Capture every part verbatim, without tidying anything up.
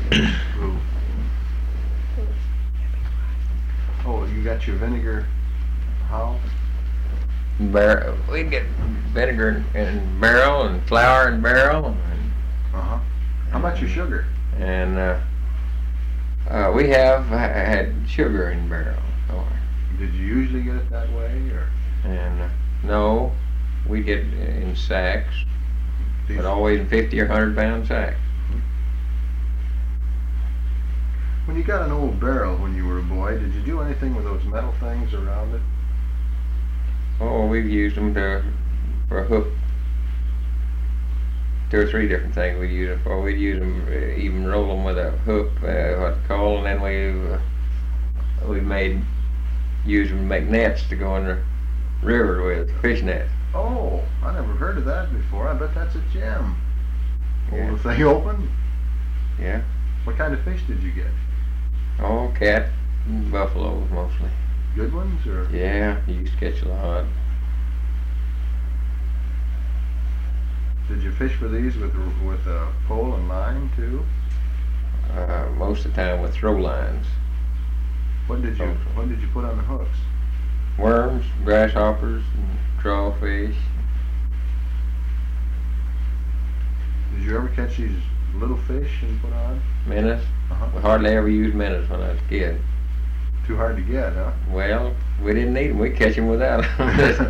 Ooh. Oh, you got your vinegar how? Bar we'd get vinegar in barrel and flour in barrel. And, uh-huh. How about your sugar? And uh, uh, we have had sugar in barrel. Oh. Did you usually get it that way, or? And uh, no, we get it in sacks, These but always in fifty or hundred pound sacks. When you got an old barrel when you were a boy, did you do anything with those metal things around it? Oh, we've used them to, for a hook. Two or three different things we use them for. We'd use them, uh, even roll them with a hook, uh, what it's called, and then we uh, we made use them to make nets to go in the river with, fish nets. Oh, I never heard of that before. I bet that's a gem. Yeah. Hold the thing open. Yeah. What kind of fish did you get? Oh, cat and buffalo mostly. Good ones, or? Yeah, you used to catch a lot. Did you fish for these with with a pole and line too? Uh, most of the time with throw lines. What did you What did you put on the hooks? Worms, grasshoppers, and crawfish. Did you ever catch these little fish and put on? Minnows. Uh-huh. We hardly ever used minnows when I was a kid. Too hard to get, huh? Well, we didn't need them. We catch them without them.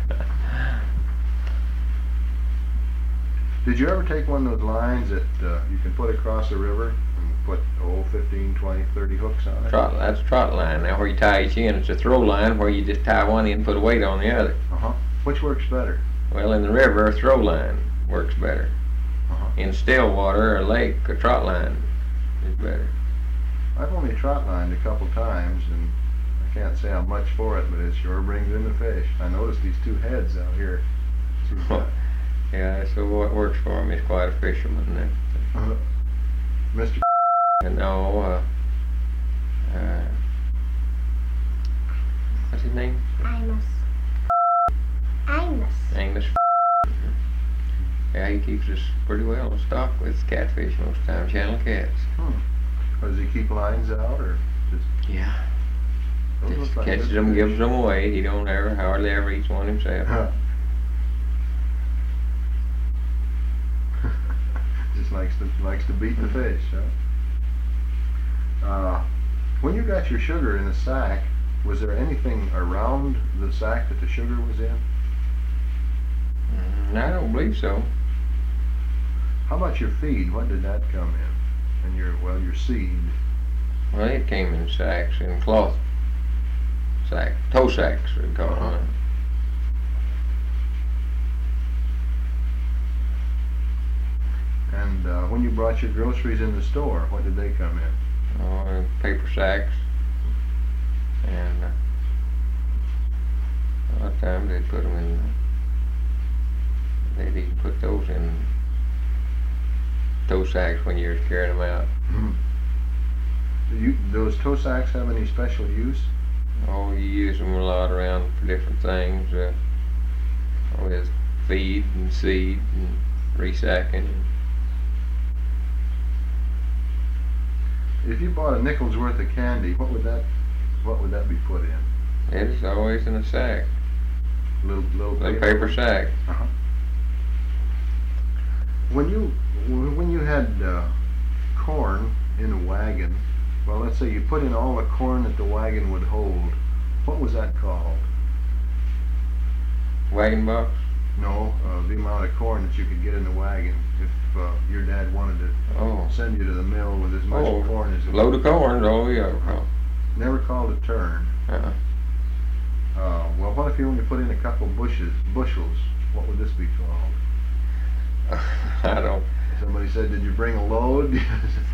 Did you ever take one of those lines that uh, you can put across a river and put, oh, fifteen, twenty, thirty hooks on it? Trot, that's a trot line. Now where you tie each end, it's a throw line where you just tie one end and put a weight on the other. Uh-huh. Which works better? Well, in the river, a throw line works better. Uh-huh. In still water or lake, a trot line is better. I've only trot lined a couple times, and I can't say how much for it, but it sure brings in the fish. I noticed these two heads out here. Oh, yeah, so what works for him is quite a fisherman then. Uh, Mister And no, uh, uh, what's his name? Amos. Amos. Amos. Yeah, he keeps us pretty well in stock with catfish most of the time, channel cats. Hmm. Does he keep lines out, or just? Yeah. Those Just look like catches good them, fish. gives them away. He don't ever, hardly ever eats one himself. Huh. Just likes to likes to beat the fish, huh? Uh, when you got your sugar in a sack, was there anything around the sack that the sugar was in? Mm, I don't believe so. How about your feed? What did that come in? And your well, your seed. Well, it came in sacks, in cloth sacks, toe sacks, we call Uh-huh. them. And uh, when you brought your groceries in the store, what did they come in? Oh, in paper sacks. And uh, a lot of times they put them in, they'd even put those in toe sacks when you were carrying them out. Do you, those toe sacks have any special use? Oh, you use them a lot around for different things, uh, with feed and seed and resacking. If you bought a nickel's worth of candy, what would that what would that be put in? It is always in a sack, Little little a paper sack. Uh-huh. When you when you had uh, corn in a wagon, well, let's say you put in all the corn that the wagon would hold, what was that called? Wagon box? No, uh, the amount of corn that you could get in the wagon if uh, your dad wanted to Oh. send you to the mill with as much Oh, corn as it load of corn, oh yeah. Oh. Never called a turn. Uh-uh. Uh, well, what if you only put in a couple bushes, bushels? What would this be called? I don't. Somebody said, did you bring a load?